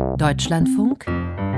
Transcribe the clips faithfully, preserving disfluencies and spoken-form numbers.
Deutschlandfunk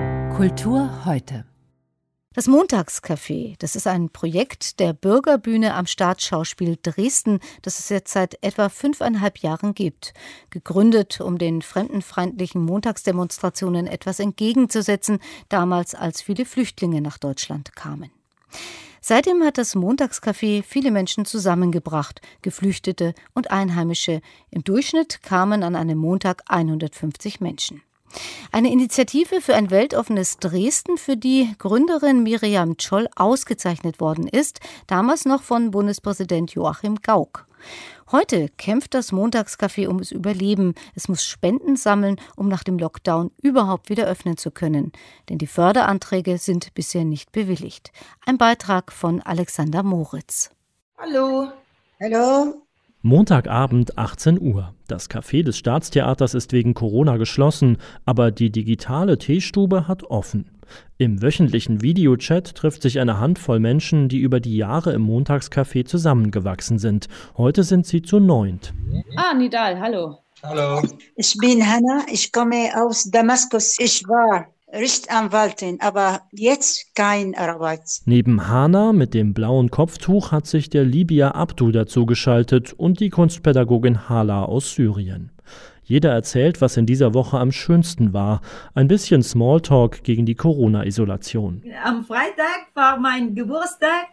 Kultur heute. Das Montagscafé, das ist ein Projekt der Bürgerbühne am Staatsschauspiel Dresden, das es jetzt seit etwa fünfeinhalb Jahren gibt. Gegründet, um den fremdenfeindlichen Montagsdemonstrationen etwas entgegenzusetzen, damals als viele Flüchtlinge nach Deutschland kamen. Seitdem hat das Montagscafé viele Menschen zusammengebracht, Geflüchtete und Einheimische. Im Durchschnitt kamen an einem Montag hundertfünfzig Menschen. Eine Initiative für ein weltoffenes Dresden, für die Gründerin Miriam Tschol ausgezeichnet worden ist, damals noch von Bundespräsident Joachim Gauck. Heute kämpft das Montagscafé ums Überleben. Es muss Spenden sammeln, um nach dem Lockdown überhaupt wieder öffnen zu können. Denn die Förderanträge sind bisher nicht bewilligt. Ein Beitrag von Alexander Moritz. Hallo. Hallo. Montagabend achtzehn Uhr. Das Café des Staatstheaters ist wegen Corona geschlossen, aber die digitale Teestube hat offen. Im wöchentlichen Videochat trifft sich eine Handvoll Menschen, die über die Jahre im Montagscafé zusammengewachsen sind. Heute sind sie zu neunt. Ah, Nidal, hallo. Hallo. Ich bin Hanna, ich komme aus Damaskus. Ich war Rechtsanwältin, aber jetzt kein Arbeit. Neben Hana mit dem blauen Kopftuch hat sich der Libya Abdu dazugeschaltet und die Kunstpädagogin Hala aus Syrien. Jeder erzählt, was in dieser Woche am schönsten war. Ein bisschen Smalltalk gegen die Corona-Isolation. Am Freitag war mein Geburtstag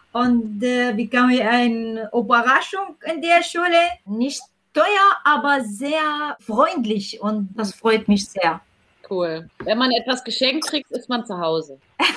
und äh, bekam ich eine Überraschung in der Schule. Nicht teuer, aber sehr freundlich und das freut mich sehr. Cool. Wenn man etwas geschenkt kriegt, ist man zu Hause.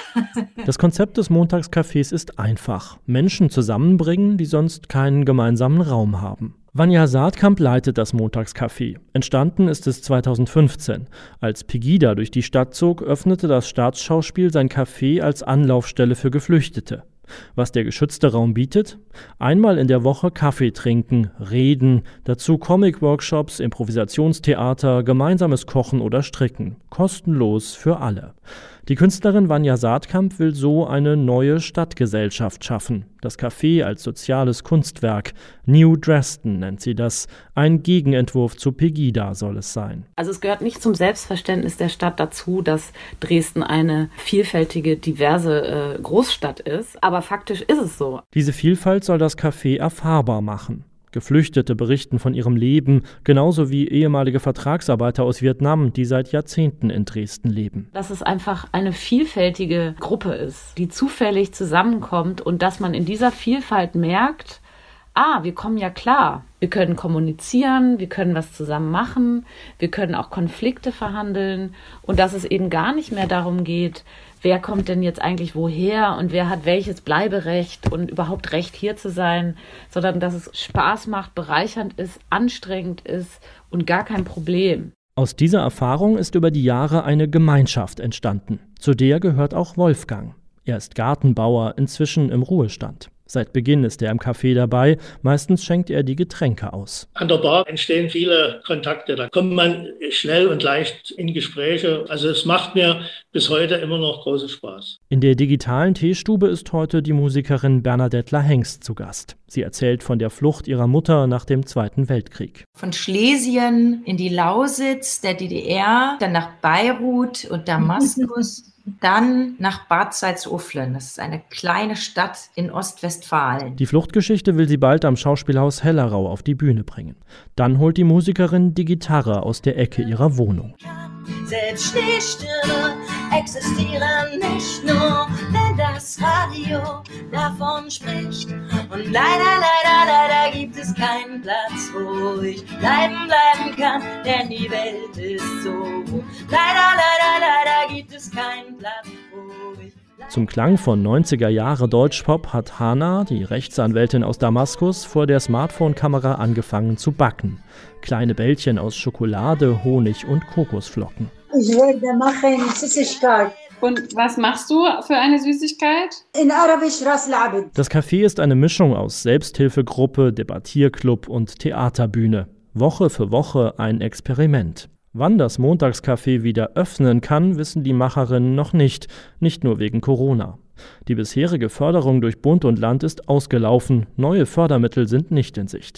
Das Konzept des Montagscafés ist einfach. Menschen zusammenbringen, die sonst keinen gemeinsamen Raum haben. Vanja Saatkamp leitet das Montagscafé. Entstanden ist es zweitausendfünfzehn. Als Pegida durch die Stadt zog, öffnete das Staatsschauspiel sein Café als Anlaufstelle für Geflüchtete. Was der geschützte Raum bietet? Einmal in der Woche Kaffee trinken, reden, dazu Comic-Workshops, Improvisationstheater, gemeinsames Kochen oder Stricken. Kostenlos für alle. Die Künstlerin Vanja Saatkamp will so eine neue Stadtgesellschaft schaffen. Das Café als soziales Kunstwerk. New Dresden nennt sie das. Ein Gegenentwurf zu Pegida soll es sein. Also es gehört nicht zum Selbstverständnis der Stadt dazu, dass Dresden eine vielfältige, diverse äh, Großstadt ist. Aber faktisch ist es so. Diese Vielfalt soll das Café erfahrbar machen. Geflüchtete berichten von ihrem Leben, genauso wie ehemalige Vertragsarbeiter aus Vietnam, die seit Jahrzehnten in Dresden leben. Dass es einfach eine vielfältige Gruppe ist, die zufällig zusammenkommt und dass man in dieser Vielfalt merkt, ah, wir kommen ja klar. Wir können kommunizieren, wir können was zusammen machen, wir können auch Konflikte verhandeln und dass es eben gar nicht mehr darum geht, wer kommt denn jetzt eigentlich woher und wer hat welches Bleiberecht und überhaupt Recht hier zu sein, sondern dass es Spaß macht, bereichernd ist, anstrengend ist und gar kein Problem. Aus dieser Erfahrung ist über die Jahre eine Gemeinschaft entstanden. Zu der gehört auch Wolfgang. Er ist Gartenbauer, inzwischen im Ruhestand. Seit Beginn ist er im Café dabei, meistens schenkt er die Getränke aus. An der Bar entstehen viele Kontakte, da kommt man schnell und leicht in Gespräche. Also es macht mir bis heute immer noch großen Spaß. In der digitalen Teestube ist heute die Musikerin Bernadette Lahengst zu Gast. Sie erzählt von der Flucht ihrer Mutter nach dem Zweiten Weltkrieg. Von Schlesien in die Lausitz, der D D R, dann nach Beirut und Damaskus. Dann nach Bad Salzuflen. Das ist eine kleine Stadt in Ostwestfalen. Die Fluchtgeschichte will sie bald am Schauspielhaus Hellerau auf die Bühne bringen. Dann holt die Musikerin die Gitarre aus der Ecke ihrer Wohnung. Selbst Schneestürme existieren nicht nur, wenn das Radio davon spricht. Und leider, leider, leider gibt es keinen Platz, wo ich bleiben, bleiben kann, denn die Welt ist so. Leider, leider, leider gibt es keinen Platz, wo ich bleiben. Zum Klang von neunziger Jahre Deutschpop hat Hana, die Rechtsanwältin aus Damaskus, vor der Smartphone-Kamera angefangen zu backen. Kleine Bällchen aus Schokolade, Honig und Kokosflocken. Ich werde machen Süßigkeit. Und was machst du für eine Süßigkeit? In Arabisch Ras al-Abd. Das Café ist eine Mischung aus Selbsthilfegruppe, Debattierclub und Theaterbühne. Woche für Woche ein Experiment. Wann das Montagscafé wieder öffnen kann, wissen die Macherinnen noch nicht, nicht nur wegen Corona. Die bisherige Förderung durch Bund und Land ist ausgelaufen, neue Fördermittel sind nicht in Sicht.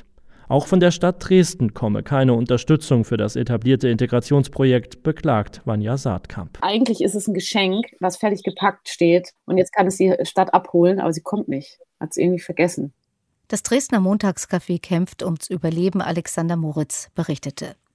Auch von der Stadt Dresden komme keine Unterstützung für das etablierte Integrationsprojekt, beklagt Vanja Saatkamp. Eigentlich ist es ein Geschenk, was fertig gepackt steht und jetzt kann es die Stadt abholen, aber sie kommt nicht. Hat es irgendwie vergessen. Das Dresdner Montagscafé kämpft ums Überleben, Alexander Moritz berichtete.